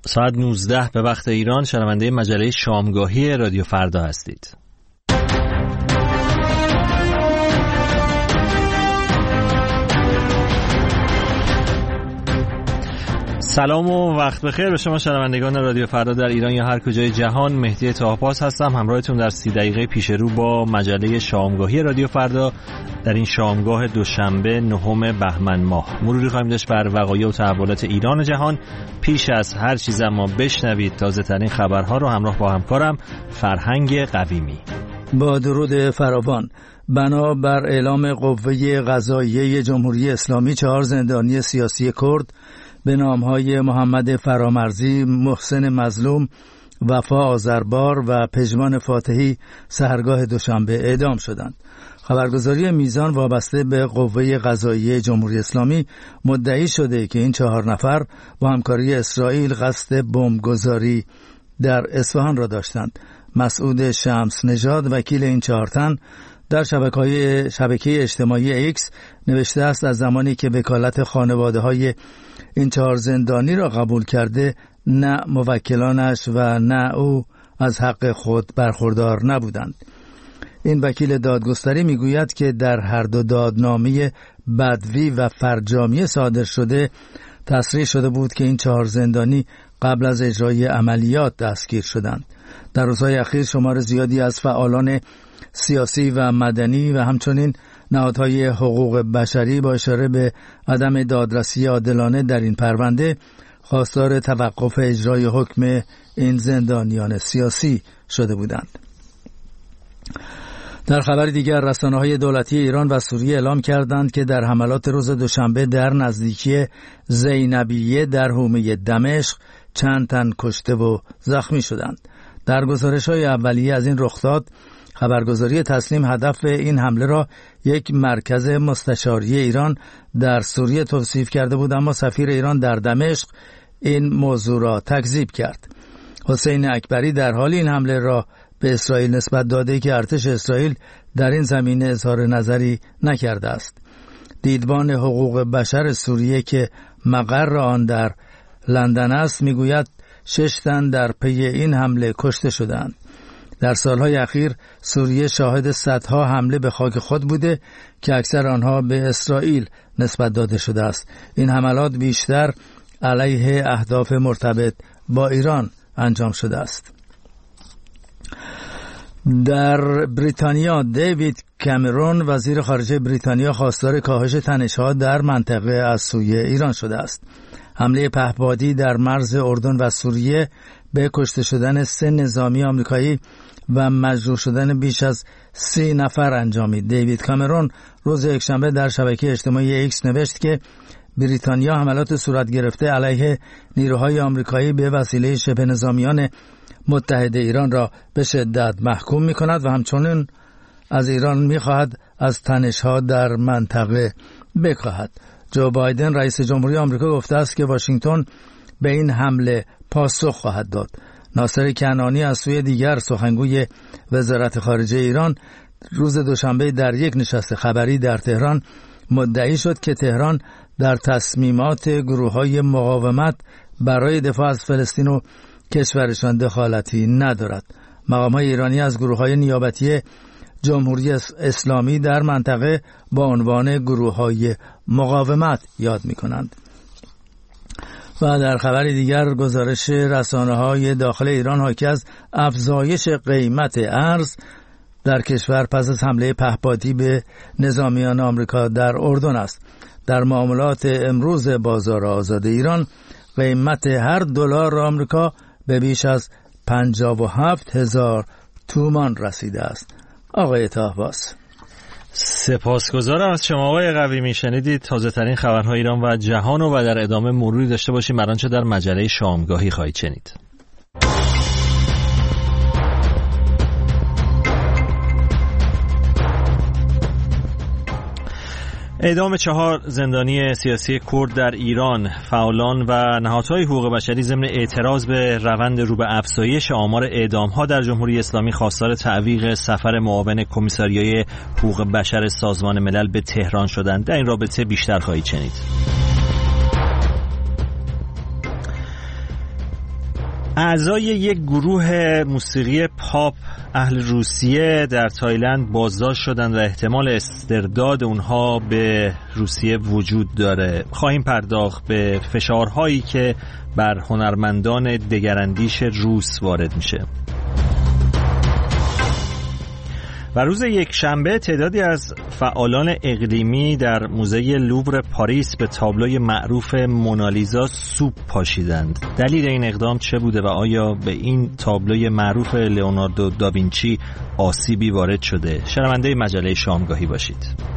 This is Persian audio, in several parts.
ساعت 19 به وقت ایران شنونده مجله شامگاهی رادیو فردا هستید. سلام و وقت بخیر به شما شنوندگان رادیو فردا در ایران یا هر کجای جهان. مهدی طاه‌پاس هستم، همراهتون در 30 دقیقه پیش رو با مجله شامگاهی رادیو فردا در این شامگاه دوشنبه 9 بهمن ماه. مروری خواهیم داشت بر وقایع و تحولات ایران و جهان. پیش از هر چیز اما بشنوید تازه ترین خبرها رو همراه با همکارم فرهنگ قویمی. با درود فراوان. بنابر اعلام قوه قضاییه جمهوری اسلامی 4 زندانی سیاسی کرد به نامهای محمد فرامرزی، محسن مظلوم، وفا آذربار و پژمان فاتحی سحرگاه دوشنبه اعدام شدند. خبرگزاری میزان وابسته به قوه قضاییه جمهوری اسلامی مدعی شده که این 4 نفر با همکاری اسرائیل قصد بمبگذاری در اصفهان را داشتند. مسعود شمس نژاد وکیل این 4 تن در شبکه اجتماعی ایکس نوشته است از زمانی که وکالت خانواده‌های این 4 زندانی را قبول کرده، نه موکلانش و نه او از حق خود برخوردار نبودند. این وکیل دادگستری میگوید که در هر دو دادنامه بدوی و فرجامی صادر شده تصریح شده بود که این 4 زندانی قبل از اجرای عملیات دستگیر شدند. در روزهای اخیر شمار زیادی از فعالان سیاسی و مدنی و همچنین نهادهای حقوق بشری با اشاره به عدم دادرسی عادلانه در این پرونده خواستار توقف اجرای حکم این زندانیان سیاسی شده بودند. در خبر دیگر رسانه‌های دولتی ایران و سوریه اعلام کردند که در حملات روز دوشنبه در نزدیکی زینبیه در حومه دمشق چند تن کشته و زخمی شدند. در گزارش‌های اولیه از این رخداد خبرگزاری تسنیم هدف این حمله را یک مرکز مستشاری ایران در سوریه توصیف کرده بود، اما سفیر ایران در دمشق این موضوع را تکذیب کرد. حسین اکبری در حال این حمله را به اسرائیل نسبت داده که ارتش اسرائیل در این زمینه اظهار نظری نکرده است. دیدبان حقوق بشر سوریه که مقر آن در لندن است میگوید 6 تن در پی این حمله کشته شدند. در سالهای اخیر سوریه شاهد صدها حمله به خاک خود بوده که اکثر آنها به اسرائیل نسبت داده شده است. این حملات بیشتر علیه اهداف مرتبط با ایران انجام شده است. در بریتانیا دیوید کامرون وزیر خارجه بریتانیا خواستار کاهش تنش‌ها در منطقه از سوی ایران شده است. حمله پهپادی در مرز اردن و سوریه به کشته شدن 3 نظامی آمریکایی و مجروح شدن بیش از 30 نفر انجامید. دیوید کامرون روز یکشنبه در شبکه اجتماعی ایکس نوشت که بریتانیا حملات صورت گرفته علیه نیروهای آمریکایی به وسیله شبه نظامیان متحد ایران را به شدت محکوم می‌کند و همچنین از ایران می‌خواهد از تنش‌ها در منطقه بکاهد. جو بایدن رئیس جمهوری آمریکا گفته است که واشنگتن به این حمله پاسخ خواهد داد. ناصر کنعانی از سوی دیگر سخنگوی وزارت خارجه ایران روز دوشنبه در یک نشست خبری در تهران مدعی شد که تهران در تصمیمات گروه‌های مقاومت برای دفاع از فلسطین و کشورشان دخالتی ندارد. مقام‌های ایرانی از گروه‌های نیابتی جمهوری اسلامی در منطقه با عنوان گروه‌های مقاومت یاد می‌کنند. و در خبر دیگر گزارش رسانه‌های داخل ایران حاکی از افزایش قیمت ارز در کشور پس از حمله پهپادی به نظامیان آمریکا در اردن است. در معاملات امروز بازار آزاد ایران قیمت هر دلار آمریکا به بیش از 57,000 تومان رسیده است. آقای طاه‌پاس. سپاسگزارم از شما آقای قویمی. شنیدید تازه ترین خبرهای ایران و جهان و در ادامه مروری داشته باشیم بر آنچه در مجله شامگاهی خواهید شنید. اعدام 4 زندانی سیاسی کرد در ایران. فعالان و نهادهای حقوق بشری ضمن اعتراض به روند رو به افزایش آمار اعدام‌ها در جمهوری اسلامی خواستار تعویق سفر معاون کمیساریای حقوق بشر سازمان ملل به تهران شدند. در این رابطه بیشتر خواهید شنید. اعضای یک گروه موسیقی پاپ اهل روسیه در تایلند بازداشت شدند و احتمال استرداد اونها به روسیه وجود داره. خواهیم پرداخت به فشارهایی که بر هنرمندان دگراندیش روس وارد میشه. و روز یکشنبه تعدادی از فعالان اقلیمی در موزه لوور پاریس به تابلوی معروف مونالیزا سوپ پاشیدند. دلیل این اقدام چه بوده و آیا به این تابلوی معروف لئوناردو داوینچی آسیبی وارد شده؟ شنونده مجله شامگاهی باشید.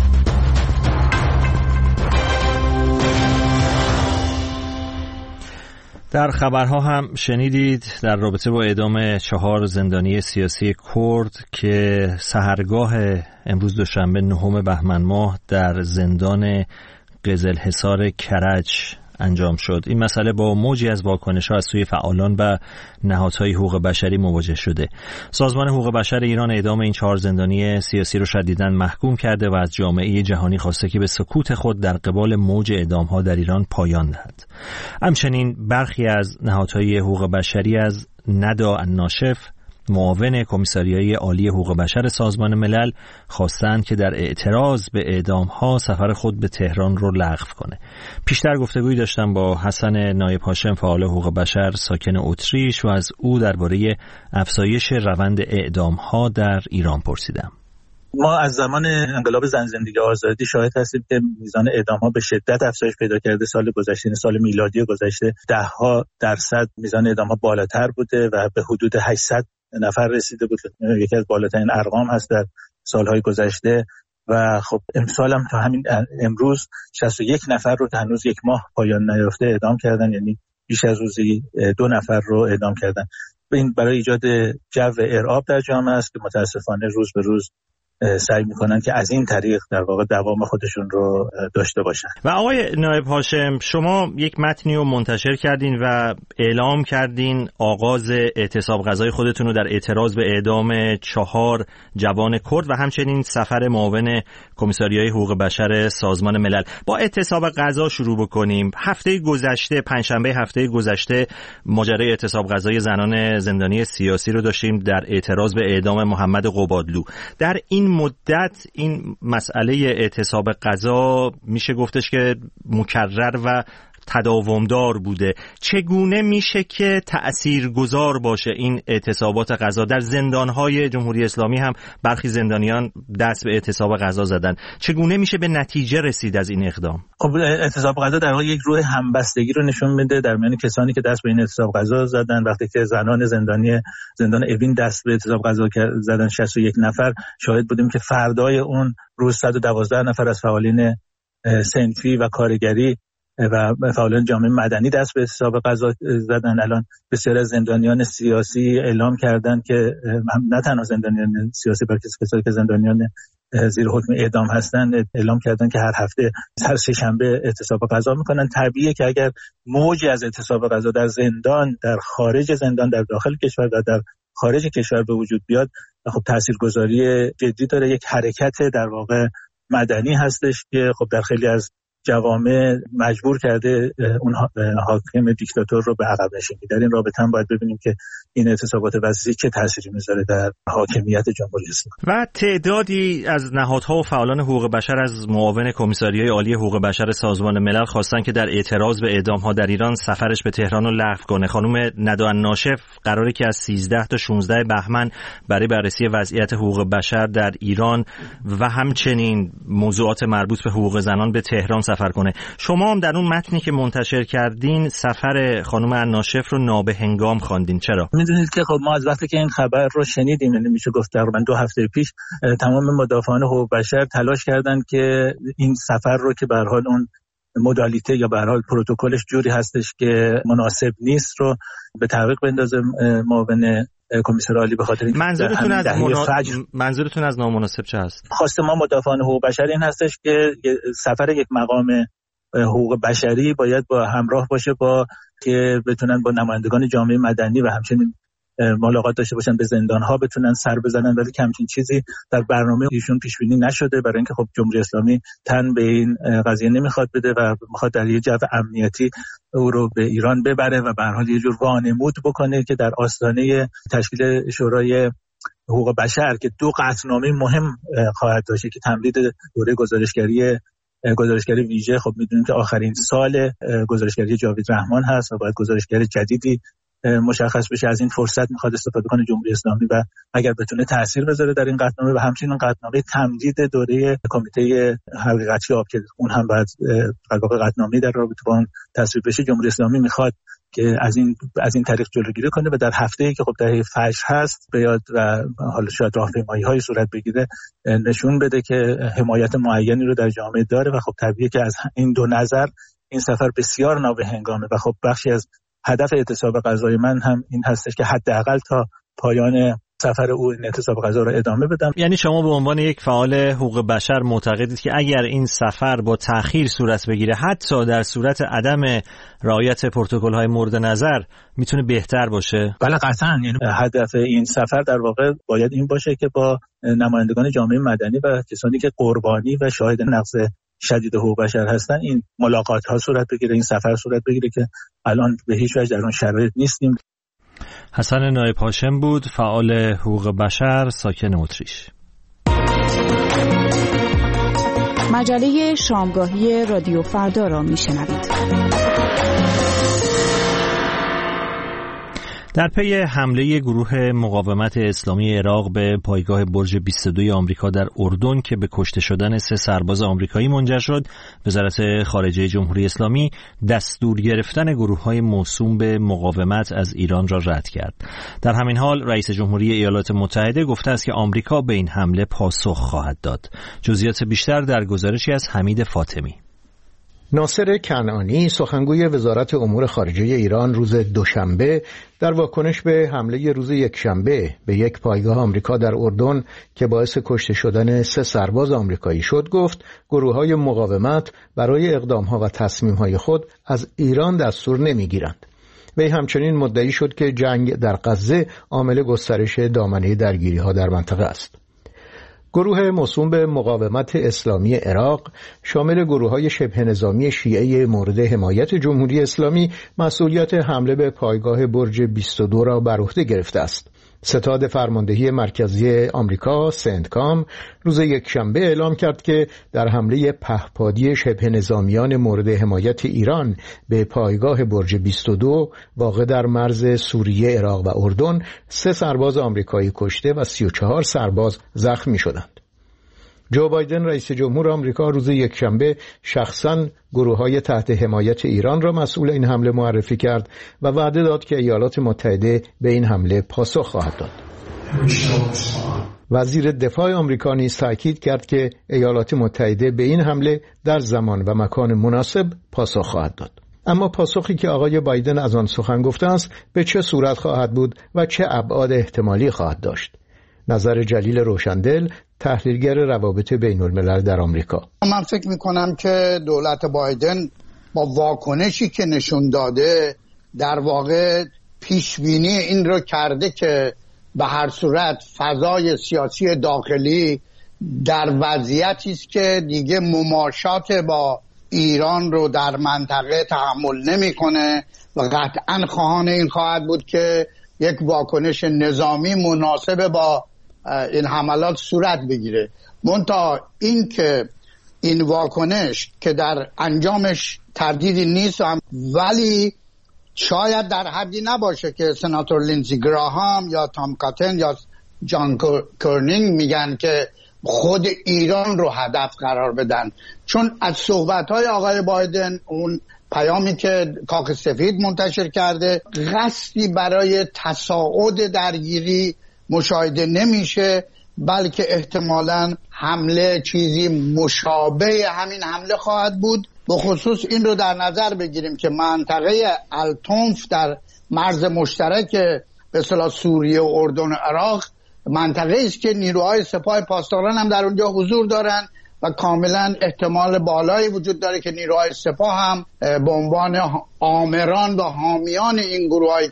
در خبرها هم شنیدید در رابطه با اعدام 4 زندانی سیاسی کرد که سحرگاه امروز دوشنبه 9 بهمن ماه در زندان قزلحصار کرج انجام شد. این مسئله با موجی از واکنش‌ها از سوی فعالان و نهادهای حقوق بشری مواجه شده. سازمان حقوق بشر ایران اعدام این 4 زندانی سیاسی رو شدیداً محکوم کرده و از جامعه جهانی خواسته که به سکوت خود در قبال موج اعدام‌ها در ایران پایان دهد. همچنین برخی از نهادهای حقوق بشری از ندا الناشف، معاون کمیساریای عالی حقوق بشر سازمان ملل، خواستند که در اعتراض به اعدام‌ها سفر خود به تهران رو لغو کنه. پیشتر گفتگویی داشتم با حسن نایب هاشم، فعال حقوق بشر ساکن اتریش، و از او درباره افزایش روند اعدام‌ها در ایران پرسیدم. ما از زمان انقلاب زن زندگی آزادی شاهد هستیم که میزان اعدام‌ها به شدت افزایش پیدا کرده. سال گذشته، سال میلادی گذشته، 10% میزان اعدام‌ها بالاتر بوده و به حدود 800 نفر رسیده بود. یکی از بالاترین ارقام هست در سالهای گذشته. و خب امسال هم تا همین امروز 61 نفر رو که هنوز یک ماه پایان نیافته اعدام کردن، یعنی بیش از روزی 2 نفر رو اعدام کردن. این برای ایجاد جو ارعاب در جامعه است که متاسفانه روز به روز سعی میکنن که از این طریق در واقع دوام خودشون رو داشته باشن. و آقای نایب هاشم، شما یک متنی رو منتشر کردین و اعلام کردین آغاز اعتصاب غذای خودتون رو در اعتراض به اعدام 4 جوان کرد و همچنین سفر معاون کمیساریای حقوق بشر سازمان ملل. با اعتصاب غذا شروع بکنیم. هفته گذشته، پنجشنبه هفته گذشته، ماجرای اعتصاب غذای زنان زندانی سیاسی رو داشتیم در اعتراض به اعدام محمد قبادلو. در این مدت این مسئله اعتصاب غذا میشه گفتش که مکرر و تداومدار بوده. چگونه میشه که تأثیرگذار باشه این اعتصابات غذا؟ در زندانهای جمهوری اسلامی هم برخی زندانیان دست به اعتصاب غذا زدن. چگونه میشه به نتیجه رسید از این اقدام؟ خب اعتصاب غذا در واقع یک روح همبستگی رو نشون میده در میان کسانی که دست به این اعتصاب غذا زدن. وقتی که زنان زندان اوین دست به اعتصاب غذا زدن، 61 نفر، شاهد بودیم که فردای اون روز 112 نفر از فعالین صنفی و کارگری و فعالان جامعه مدنی دست به اعتصاب غذا زدن. الان بسیاری از زندانیان سیاسی اعلام کردن که نه تنها زندانیان سیاسی بلکه کسایی که زندانیان زیر حکم اعدام هستن اعلام کردن که هر هفته هر سه‌شنبه اعتصاب غذا میکنن. طبیعیه که اگر موجی از اعتصاب غذا در زندان، در خارج زندان، در داخل کشور و در خارج کشور به وجود بیاد، خب تاثیرگذاری جدی داره. یک حرکت در واقع مدنی هستش که خب در خیلی از جوامع مجبور کرده اون حاکم دیکتاتور رو به عقب نشینی. در این رابطه هم باید ببینیم که این اعتصابات وسیع چه تأثیری میذاره در حاکمیت جمهوری اسلامی. و تعدادی از نهادها و فعالان حقوق بشر از معاون کمیساریای عالی حقوق بشر سازمان ملل خواستن که در اعتراض به اعدام‌ها در ایران سفرش به تهران رو لغو کنه. خانم ندا الناشف قراره که از 13 تا 16 بهمن برای بررسی وضعیت حقوق بشر در ایران و همچنین موضوعات مربوط به حقوق زنان به تهران سفر کنه. شما هم در اون متنی که منتشر کردین سفر خانم الناشف رو نابهنگام خواندین. چرا؟ میدونید که خب ما از وقتی که این خبر رو شنیدیم، یعنی میشه گفت تقریبا 2 هفته پیش، تمام مدافعان حقوق بشر تلاش کردن که این سفر رو که به هر حال اون مدالیته یا به هر حال پروتکلش جوری هستش که مناسب نیست رو به تعویق بندازه معاون کمیسر عالی. به خاطر منظورتون از نامناسب چه هست؟ خواست ما مدافعان حقوق بشر این هستش که سفر یک مقام حقوق بشری باید با همراه باشه با که بتونن با نمایندگان جامعه مدنی و همچنین ملاقات داشته باشن، به زندان‌ها بتونن سر بزنن، ولی همچین چیزی در برنامه ایشون پیش بینی نشده، برای اینکه خب جمهوری اسلامی تن به این قضیه نمیخواد بده و میخواد در یه جو امنیتی او رو به ایران ببره و به هر حال یه جور وانمود بکنه که در آستانه تشکیل شورای حقوق بشر که 2 قطعنامه مهم خواهد داشت که تمدید دوره گزارشگری ویژه، خب میدونیم که آخرین سال گزارشگری جاوید رحمان هست و باید گزارشگر جدیدی مشخص بشه. از این فرصت میخواد استفاده کنه جمهوری اسلامی و اگر بتونه تاثیر بذاره در این قطعنامه و همچنین قطعنامه تمدید دوره کمیته حقیقتی آب که اون هم باید قطعنامه در رابطه با اون تصویب بشه، جمهوری اسلامی میخواد که از این طریق جلوگیری کنه و در هفته‌ای که خب دهه فجر هست بیاد و حالا شاید راهپیمایی‌های صورت بگیره، نشون بده که حمایت معینی رو در جامعه داره و خب طبیعیه که از این دو نظر این سفر بسیار نابهنگامه و خب بخشی از هدف اعتصاب غذای من هم این هستش که حداقل تا پایان سفر او این اعتصاب غذا رو ادامه بدم. یعنی شما به عنوان یک فعال حقوق بشر معتقدید که اگر این سفر با تأخیر صورت بگیره، حتی در صورت عدم رعایت پروتکل‌های مورد نظر، میتونه بهتر باشه؟ بله قطعاً. یعنی هدف این سفر در واقع باید این باشه که با نمایندگان جامعه مدنی و کسانی که قربانی و شاهد نقض شدید حقوق بشر هستن این ملاقات ها صورت بگیره، این سفر صورت بگیره که الان به هیچ وجه در اون شرایط نیستیم. حسن نایب هاشم بود، فعال حقوق بشر، ساکن اتریش. مجله شامگاهی رادیو فردا را میشنوید. در پی حمله گروه مقاومت اسلامی عراق به پایگاه برج 22 آمریکا در اردن که به کشته شدن 3 سرباز آمریکایی منجر شد، وزارت خارجه جمهوری اسلامی دستور گرفتن گروه‌های موسوم به مقاومت از ایران را رد کرد. در همین حال رئیس جمهوری ایالات متحده گفته است که آمریکا به این حمله پاسخ خواهد داد. جزئیات بیشتر در گزارشی از حمید فاطمی. ناصر کنعانی سخنگوی وزارت امور خارجه ایران روز دوشنبه در واکنش به حمله روز یکشنبه به یک پایگاه آمریکا در اردن که باعث کشته شدن 3 سرباز آمریکایی شد گفت گروه‌های مقاومت برای اقدام‌ها و تصمیم‌های خود از ایران دستور نمی‌گیرند. وی همچنین مدعی شد که جنگ در غزه عامل گسترش دامنه درگیری‌ها در منطقه است. گروه موسوم به مقاومت اسلامی عراق شامل گروه‌های شبه نظامی شیعه مورد حمایت جمهوری اسلامی مسئولیت حمله به پایگاه برج 22 را بر عهده گرفته است. ستاد فرماندهی مرکزی آمریکا سنتکام روز یکشنبه اعلام کرد که در حمله پهپادی شبه نظامیان مورد حمایت ایران به پایگاه برج 22 واقع در مرز سوریه، عراق و اردن 3 سرباز آمریکایی کشته و 34 سرباز زخمی شدند. جو بایدن رئیس جمهور آمریکا روز یکشنبه شخصاً گروه‌های تحت حمایت ایران را مسئول این حمله معرفی کرد و وعده داد که ایالات متحده به این حمله پاسخ خواهد داد. وزیر دفاع آمریکا نیز تاکید کرد که ایالات متحده به این حمله در زمان و مکان مناسب پاسخ خواهد داد. اما پاسخی که آقای بایدن از آن سخن گفته است به چه صورت خواهد بود و چه ابعاد احتمالی خواهد داشت؟ نظر جلیل روشندل، تحلیلگر روابط بین الملل در آمریکا. من فکر میکنم که دولت بایدن با واکنشی که نشون داده در واقع پیشبینی این رو کرده که به هر صورت فضای سیاسی داخلی در وضعیتی است که دیگه مماشات با ایران رو در منطقه تحمل نمیکنه و قطعاً خواهان این خواهد بود که یک واکنش نظامی مناسب با این حملات صورت بگیره. منتها این که این واکنش که در انجامش تردیدی نیست ولی شاید در حدی نباشه که سناتور لینزی گراهام یا تام کاتن یا جان کرنینگ میگن که خود ایران رو هدف قرار بدن، چون از صحبت‌های آقای بایدن اون پیامی که کاخ سفید منتشر کرده قصدی برای تصاعد درگیری مشاهده نمیشه، بلکه احتمالاً حمله چیزی مشابه همین حمله خواهد بود. به خصوص این رو در نظر بگیریم که منطقه التونف در مرز مشترک به اصطلاح سوریه و اردن و عراق منطقه است که نیروهای سپاه پاسداران هم در اونجا حضور دارن و کاملا احتمال بالایی وجود داره که نیروهای سپاه هم به عنوان آمران و حامیان این گروهایی که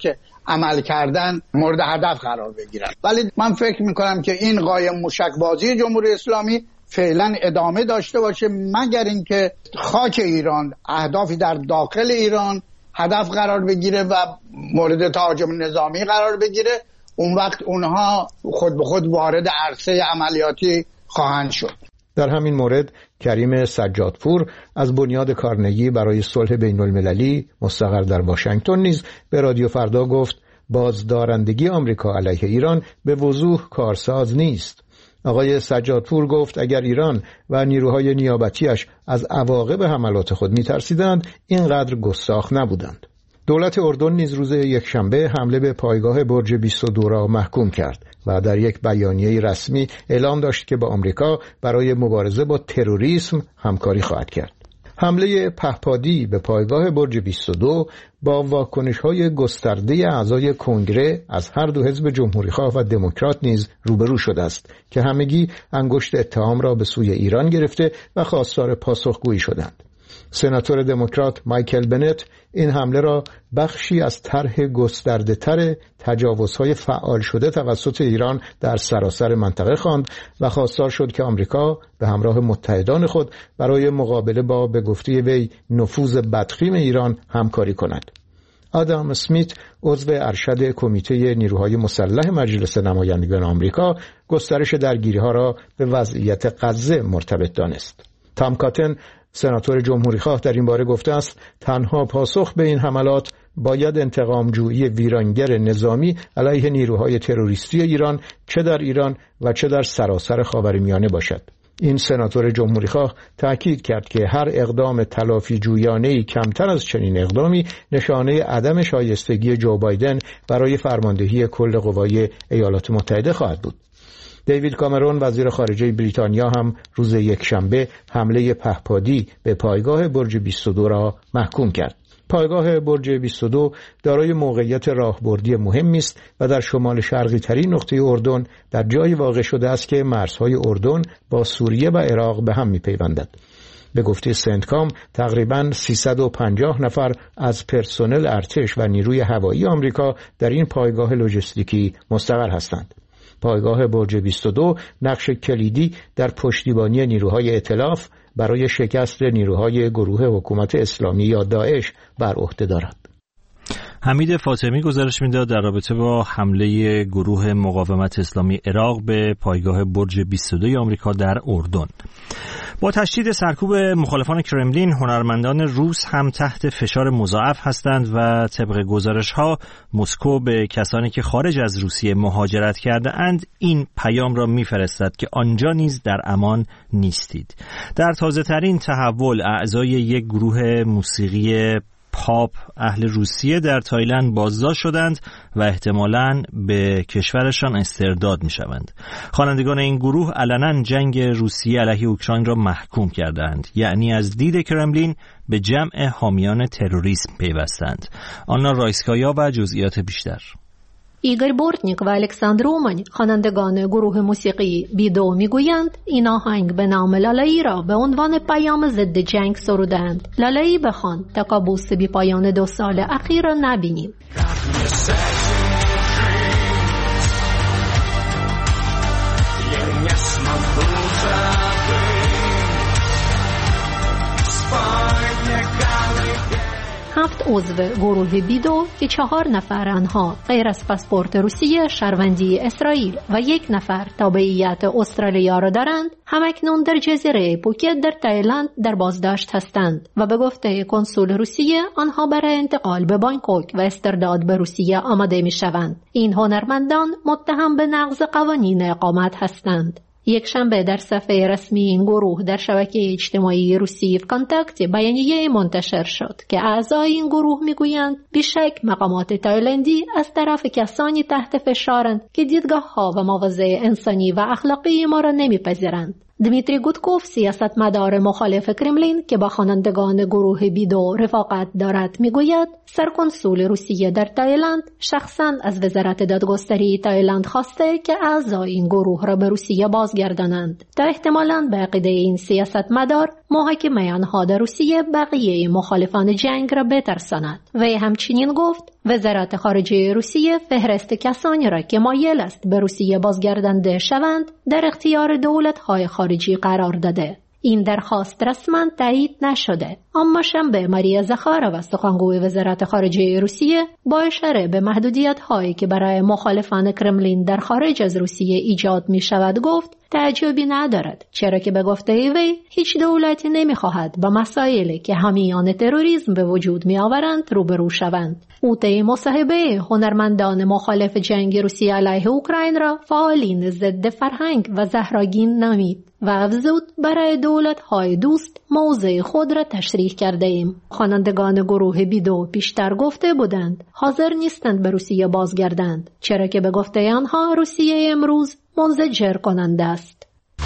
عمل کردن مورد هدف قرار بگیرن. ولی من فکر میکنم که این قایم موشکبازی جمهوری اسلامی فعلا ادامه داشته باشه، مگر اینکه خاک ایران، اهدافی در داخل ایران هدف قرار بگیره و مورد تهاجم نظامی قرار بگیره. اون وقت اونها خود به خود وارد عرصه عملیاتی خواهند شد. در همین مورد کریم سجادپور از بنیاد کارنگی برای صلح بین المللی مستقر در واشنگتن نیز به رادیو فردا گفت بازدارندگی آمریکا علیه ایران به وضوح کارساز نیست. آقای سجادپور گفت اگر ایران و نیروهای نیابتیش از عواقب حملات خود می‌ترسیدند اینقدر گستاخ نبودند. دولت اردن نیز روز یکشنبه حمله به پایگاه برج 22 را محکوم کرد و در یک بیانیه رسمی اعلام داشت که با آمریکا برای مبارزه با تروریسم همکاری خواهد کرد. حمله پهپادی به پایگاه برج 22 با واکنش‌های گسترده اعضای کنگره از هر دو حزب جمهوری‌خواه و دموکرات نیز روبرو شده است که همگی انگشت اتهام را به سوی ایران گرفته و خواستار پاسخگویی شدند. سناتور دموکرات مایکل بنت این حمله را بخشی از طرح گسترده‌تر تجاوزهای فعال شده توسط ایران در سراسر منطقه خواند و خواستار شد که آمریکا به همراه متحدان خود برای مقابله با به گفته وی نفوذ بدخیم ایران همکاری کند. آدام اسمیت عضو ارشد کمیته نیروهای مسلح مجلس نمایندگان آمریکا گسترش درگیری‌ها را به وضعیت غزه مرتبط دانست. تام کاتن سناتور جمهوری‌خواه در این باره گفته است تنها پاسخ به این حملات باید انتقام‌جویی ویرانگر نظامی علیه نیروهای تروریستی ایران چه در ایران و چه در سراسر خاورمیانه باشد. این سناتور جمهوری‌خواه تأکید کرد که هر اقدام تلافی جویانه‌ای کمتر از چنین اقدامی نشانه عدم شایستگی جو بایدن برای فرماندهی کل قوای ایالات متحده خواهد بود. دیوید کامرون وزیر خارجه بریتانیا هم روز یکشنبه حمله پهپادی به پایگاه برج 22 را محکوم کرد. پایگاه برج 22 دارای موقعیت راهبردی مهمی است و در شمال شرقی ترین نقطه اردن در جایی واقع شده است که مرزهای اردن با سوریه و عراق به هم می‌پیوندد. به گفته سنتکام تقریباً 350 نفر از پرسنل ارتش و نیروی هوایی آمریکا در این پایگاه لوجستیکی مستقر هستند. پایگاه برج 22 نقش کلیدی در پشتیبانی نیروهای ائتلاف برای شکست نیروهای گروه حکومت اسلامی یا داعش بر عهده دارد. حمید فاطمی گزارش میداد در رابطه با حمله گروه مقاومت اسلامی عراق به پایگاه برج 22 آمریکا در اردن. با تشدید سرکوب مخالفان کرملین، هنرمندان روس هم تحت فشار مضاعف هستند و طبق گزارش‌ها مسکو به کسانی که خارج از روسیه مهاجرت کرده اند این پیام را می‌فرستد که آنجا نیز در امان نیستید. در تازه‌ترین تحول اعضای یک گروه موسیقی پاپ اهل روسیه در تایلند بازداشت شدند و احتمالاً به کشورشان استرداد می‌شوند. خوانندگان این گروه علنا جنگ روسیه علیه اوکراین را محکوم کردند، یعنی از دید کرملین به جمع حامیان تروریسم پیوستند. آنا رایسکایا و جزئیات بیشتر. ایگور بورتنیک و الکساندر اومن خوانندگان گروه موسیقی بیدو میگویند این آهنگ به نام لالایی را به عنوان پیام ضد جنگ سرودند. لالایی بخوان تا کابوس بی پایان 2 سال اخیر را نبینیم. هفت عضو گروه بیدو که 4 نفر آنها غیر از پاسپورت روسیه شهروندی اسرائیل و 1 نفر تابعیت استرالیا را دارند، همکنون در جزیره پوکت در تایلند در بازداشت هستند و به گفته کنسول روسیه آنها برای انتقال به بانکوک و استرداد به روسیه آماده می شوند. این هنرمندان متهم به نقض قوانین اقامت هستند. یک شنبه در صفحه رسمی این گروه در شبکه اجتماعی روسی کانتاکت بیانیه منتشر شد که اعضای این گروه میگویند بیشک مقامات تایلندی از طرف کسانی تحت فشارند که دیدگاه‌ها و مواضع انسانی و اخلاقی ما را نمیپذیرند. دمیتری گودکوف سیاستمدار مخالف کرملین که با خوانندگان گروه بیدو رفاقت دارد میگوید سرکنسول روسیه در تایلند شخصاً از وزارت دادگستری تایلند خواسته که اعضای این گروه را به روسیه بازگردانند تا احتمالاً به عقیده این سیاستمدار محاکمه آنها در روسیه بقیه مخالفان جنگ را بترساند. وی همچنین گفت وزارت خارجه روسیه فهرست کسانی را که مایل است به روسیه بازگردانده شوند در اختیار دولت‌های خارجی قرار داده. این درخواست رسما تایید نشده، اما شنبه ماریا زخارova سخنگوی وزارت خارجه روسیه با اشاره به محدودیت‌هایی که برای مخالفان کرملین در خارج از روسیه ایجاد می‌شود گفت تعجبی ندارد، چرا که به گفته وی هیچ دولتی نمی‌خواهد با مسائلی که حامیان تروریسم به وجود می‌آورند روبرو شوند. او طی مصاحبه هنرمندان مخالف جنگ روسیه علیه اوکراین را فعالین ضد فرهنگ و زهراگین نامید و افزود برای دولت‌های دوست موضع خود را تشریح کرده ایم. خوانندگان گروه بیدو پیشتر گفته بودند حاضر نیستند به روسیه بازگردند، چرا که به گفته آنها روسیه امروز منزجر کننده است.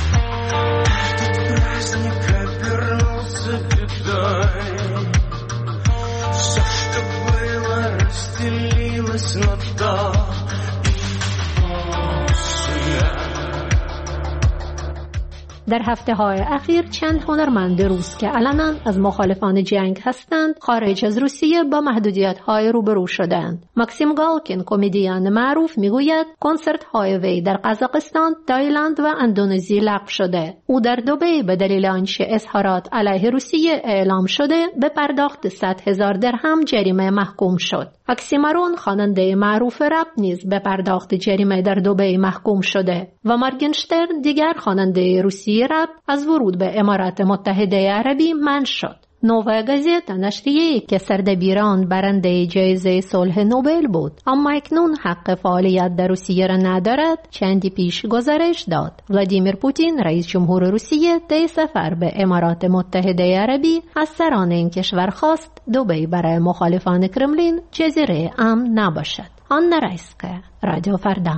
در هفته‌های اخیر چند هنرمند روس که علنا از مخالفان جنگ هستند خارج از روسیه با محدودیت‌های روبرو شدند. ماکسیم گالکین کمدین معروف میگوید کنسرت‌های وی در قزاقستان، تایلند و اندونزی لغو شده. او در دبی به دلیل آنچه اظهارات علیه روسیه اعلام شده به پرداخت 100,000 درهم جریمه محکوم شد. اکسیمارون خواننده معروف رپ نیز به پرداخت جریمه در دبی محکوم شده و مارگنشترن دیگر خواننده روسی رپ از ورود به امارات متحده عربی منع شد. نووا گازتا نشریه‌ای که سردبیران برنده جایزه صلح نوبل بود اما اکنون حق فعالیت در روسیه را ندارد چندی پیش گزارش داد ولادیمیر پوتین رئیس جمهور روسیه طی سفر به امارات متحده عربی از سران این کشور خواست دبی برای مخالفان کرملین جزیره امن نباشد. آن رایسکه، رادیو فردا.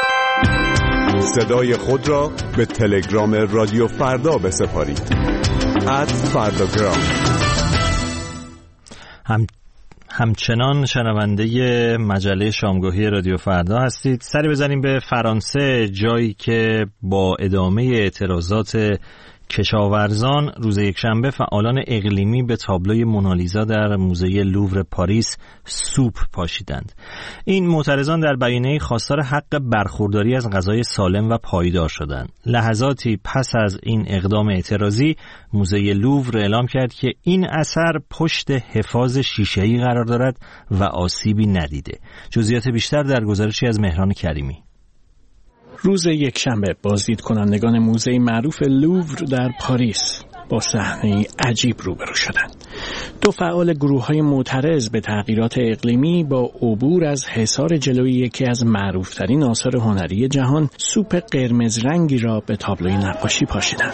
صدای خود را به تلگرام رادیو فردا بسپارید. @فرداگرام. همچنان شنونده مجله شامگاهی رادیو فردا هستید. سری بزنیم به فرانسه، جایی که با ادامه اعتراضات کشاورزان روز یکشنبه فعالان اقلیمی به تابلوی مونالیزا در موزه لوور پاریس سوپ پاشیدند. این معترضان در بیانیه خواستار حق برخورداری از غذای سالم و پایدار شدند. لحظاتی پس از این اقدام اعتراضی موزه لوور اعلام کرد که این اثر پشت حفاظ شیشه‌ای قرار دارد و آسیبی ندیده. جزئیات بیشتر در گزارشی از مهران کریمی. روز یکشنبه بازدیدکنندگان موزه معروف لوور در پاریس با صحنه‌ای عجیب روبرو شدند. دو فعال گروه‌های معترض به تغییرات اقلیمی با عبور از حصار جلوی یکی از معروف‌ترین آثار هنری جهان سوپ قرمز رنگی را به تابلوی نقاشی پاشیدند.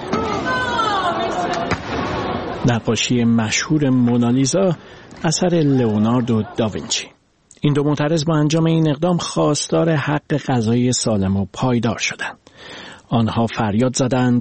نقاشی مشهور مونالیزا اثر لئوناردو داوینچی. این دو معترض با انجام این اقدام خواستار حق غذایی سالم و پایدار شدند. آنها فریاد زدند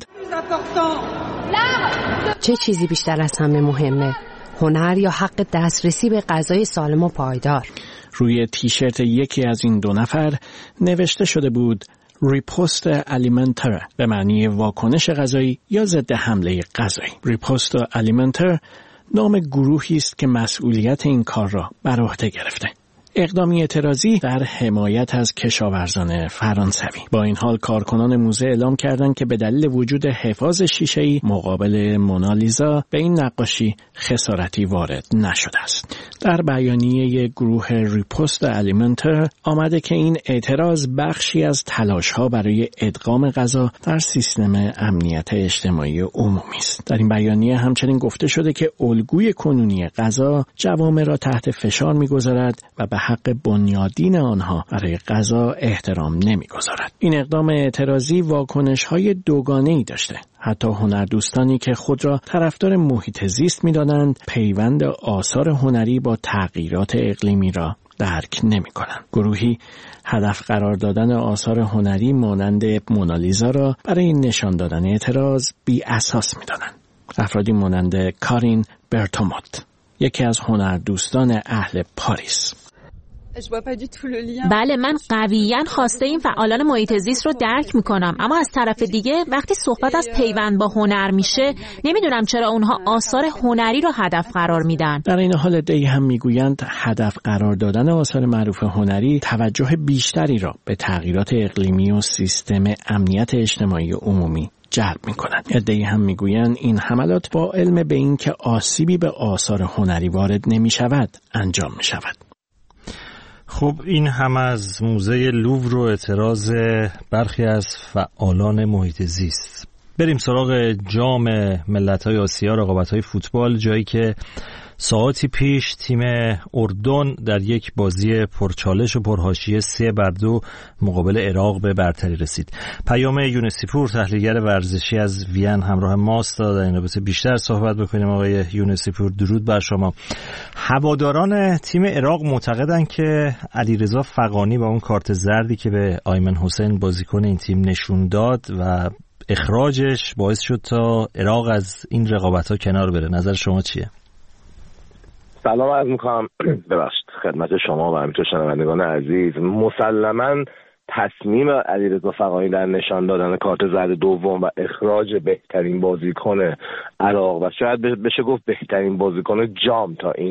چه چیزی بیشتر از همه مهمه؟ هنر یا حق دسترسی به غذای سالم و پایدار؟ روی تیشرت یکی از این دو نفر نوشته شده بود ریپوست الیمنتر به معنی واکنش غذایی یا ضد حمله غذایی. ریپوست الیمنتر نام گروهی است که مسئولیت این کار را بر عهده گرفته. اقدامی اعتراضی در حمایت از کشاورزان فرانسوی. با این حال کارکنان موزه اعلام کردند که به دلیل وجود حفاظ شیشه‌ای مقابل مونالیزا به این نقاشی خسارتی وارد نشده است. در بیانیه گروه ریپوست الیمنتر آمده که این اعتراض بخشی از تلاش‌ها برای ادغام غذا در سیستم امنیت اجتماعی عمومی است. در این بیانیه همچنین گفته شده که الگوی کنونی غذا جوامع را تحت فشار می‌گذارد و به حق بنیادین آنها برای غذا احترام نمی‌گذارد. این اقدام اعتراضی واکنش‌های دوگانه‌ای داشته. حتی هنردوستانی که خود را طرفدار محیط زیست می‌دانند، پیوند آثار هنری با تغییرات اقلیمی را درک نمی‌کنند. گروهی هدف قرار دادن آثار هنری مانند مونالیزا را برای نشان دادن اعتراض بی اساس می‌دانند. افرادی مانند کارین برتوموت، یکی از هنردوستان اهل پاریس. بله، من قویاً خواسته این فعالان محیط زیست رو درک میکنم، اما از طرف دیگه وقتی صحبت از پیوند با هنر میشه نمیدونم چرا اونها آثار هنری رو هدف قرار میدن. در این حال عده‌ای هم میگویند هدف قرار دادن آثار معروف هنری توجه بیشتری را به تغییرات اقلیمی و سیستم امنیت اجتماعی عمومی جلب میکنند. عده‌ای هم میگویند این حملات با علم به این که آسیبی به آثار هنری وارد نمیشود انجام میشود. خب این هم از موزه لوور و اعتراض برخی از فعالان محیط زیست. بریم سراغ جام ملت‌های آسیا، رقابت‌های فوتبال، جایی که ساعتی پیش تیم اردن در یک بازی پرچالش و پرحاشیه 3-2 مقابل عراق به برتری رسید. پیام یونسیپور، تحلیلگر ورزشی از وین، همراه ماست تا در این رابطه بیشتر صحبت بکنیم. آقای یونسیپور درود بر شما. هواداران تیم عراق معتقدند که علیرضا فغانی با اون کارت زردی که به آیمن حسین بازیکن این تیم نشون داد و اخراجش باعث شد تا عراق از این رقابت‌ها کنار بره. نظر شما چیه؟ سلام عرض می‌کنم ببخشید خدمت شما و همینطور شنوندگان عزیز. مسلماً تصمیم علیرضا فغانی در نشان دادن کارت زرد دوم و اخراج بهترین بازیکن عراق و شاید بشه گفت بهترین بازیکن جام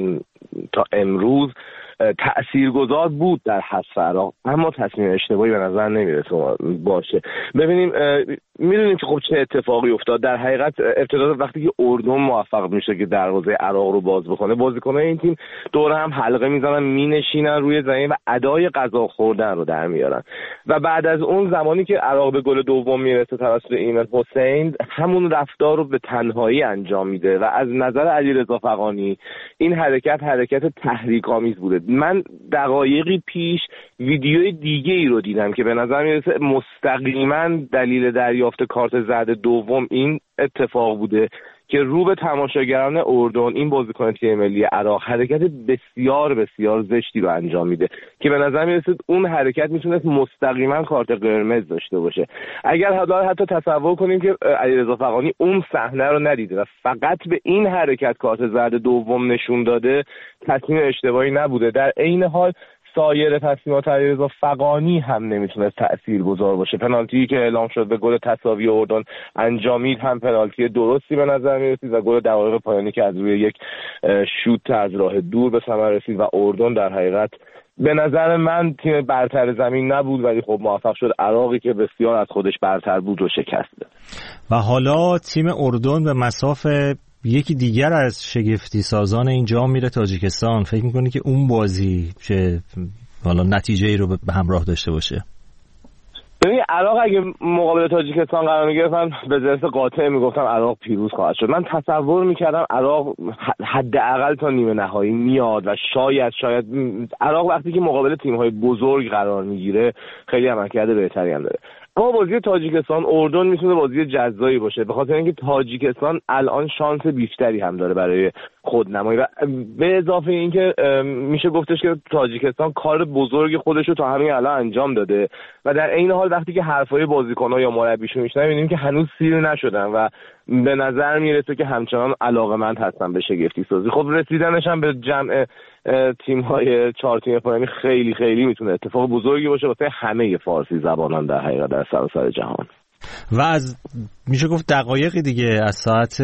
تا امروز تأثیرگذار بود در حذف عراق، اما تصمیم اشتباهی به نظر نمیرسه باشه. ببینیم میدونیم که خب چه اتفاقی افتاد. در حقیقت ابتدا وقتی که اردن موفق میشه که دروازه عراق رو باز بکنه، بازیکنان این تیم دور هم حلقه میزنن، مینشینن روی زمین و ادای غذا خوردن رو در میارن و بعد از اون زمانی که عراق به گل دوم میرسه توسط ایمن حسین، همون رفتار رو به تنهایی انجام میده و از نظر علیرضا فغانی این حرکت تحریک‌آمیز بوده. من دقایقی پیش ویدیوی دیگه ای رو دیدم که به نظر میرسه مستقیما دلیل دریافت کارت زرد دوم این اتفاق بوده که رو به تماشاگران اردن این بازیکن تیم ملی عراق حرکت بسیار بسیار زشتی رو انجام میده که به نظر میرسه اون حرکت میتونه مستقیما کارت قرمز داشته باشه. اگر حتی تصور کنیم که علیرضا فغانی اون صحنه رو ندیده و فقط به این حرکت کارت زرد دوم نشون داده، تصمیم اشتباهی نبوده. در عین حال سایر تصمیمات علیرضا فغانی هم نمیتونه تاثیرگذار باشه. پنالتی که اعلام شد به گل تساوی اردن انجامید هم پنالتی درستی به نظر میرسید و گل دقایق پایانی که از روی یک شوت از راه دور به ثمر رسید و اردن در حقیقت به نظر من تیم برتر زمین نبود، ولی خب موفق شد عراقی که بسیار از خودش برتر بود رو شکست بده. و حالا تیم اردن به مسافه یکی دیگر از شگفتی سازان این جام میره تاجیکستان. فکر میکنی که اون بازی چه حالا نتیجه ای رو به همراه داشته باشه؟ ببین عراق اگه مقابل تاجیکستان قرار میگرفتن به ضرب قاطع میگفتم عراق پیروز خواهد شد. من تصور میکردم عراق حداقل تا نیمه نهایی میاد و شاید عراق وقتی که مقابل تیم‌های بزرگ قرار میگیره خیلی عملکرد بهتری هم داره. اما بازی تاجیکستان اردن میتونه بازی جذابی باشه به خاطر اینکه تاجیکستان الان شانس بیشتری هم داره برای خودنمایی و به اضافه اینکه میشه گفتش که تاجیکستان کار بزرگ خودش رو تا همین الان انجام داده و در عین حال وقتی که حرفای بازیکن‌ها یا مربیشون میشنویم می‌بینیم که هنوز سیر نشدن و به نظر میرسه که همچنان علاقه‌مند هستن به شگفتی سازی. خب رسیدنش هم به جمع تیم‌های 4 تیم پایانی خیلی خیلی میتونه اتفاق بزرگی باشه واسه همه فارسی زبانان در حقیقت در سراسر جهان. و از میشه گفت دقایقی دیگه از ساعت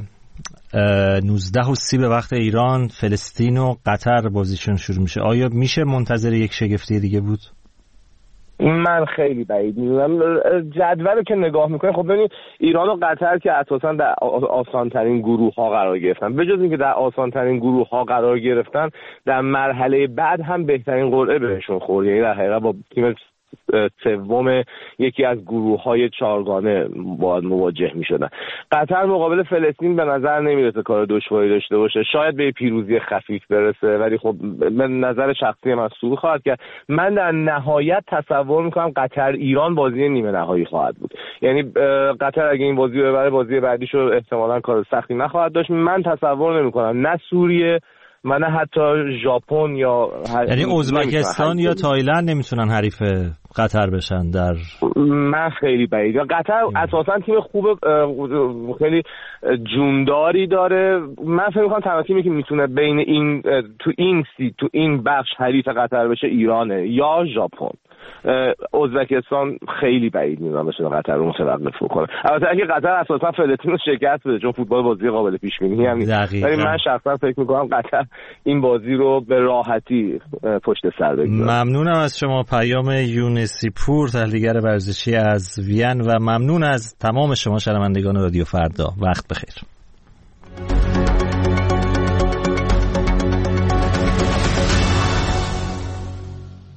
19:30 به وقت ایران فلسطین و قطر بازیشون شروع میشه. آیا میشه منتظر یک شگفتی دیگه بود؟ من خیلی بعید میدونم. جدول که نگاه میکنه خب ببینید ایران و قطر که اساسا در آسان‌ترین گروه‌ها قرار گرفتن، به جز اینکه در آسان‌ترین گروه‌ها قرار گرفتن در مرحله بعد هم بهترین قرعه بهشون خورد، یعنی در حقیقت با تیم سوم یکی از گروه‌های چهارگانه باید مواجه می‌شدن. قطر مقابل فلسطین به نظر نمیرسه کار دشواری داشته باشه، شاید به پیروزی خفیف برسه ولی خب به نظر شخصی من سود خواهد کرد. من در نهایت تصور می‌کنم قطر ایران بازی نیمه نهایی خواهد بود، یعنی قطر اگه این بازی رو ببره بازی بعدیشو احتمالاً کار سختی نخواهد داشت. من تصور نمی‌کنم نه سوریه من حتی ژاپن یا یعنی ازبکستان یا تایلند نمیتونن حریف قطر بشن در من خیلی بعید. قطر اساسا تیم خوب خیلی جونداری داره. من فکر می‌کنم تنها تیمی که میتونه بین این تو این بخش حریف قطر بشه ایرانه یا ژاپن. ازبکستان خیلی بعید میدونم بشه قطر رو متوقف بکنه. البته اگه قطر اساسا فلسطین رو شکست بده چون فوتبال بازی قابل پیش بینی هم نیست، ولی من شخصا فکر میکنم قطر این بازی رو به راحتی پشت سر بگذاره. ممنونم از شما پیام یونسی پور، تحلیلگر ورزشی از وین، و ممنون از تمام شما شنوندگان رادیو فردا. وقت بخیر.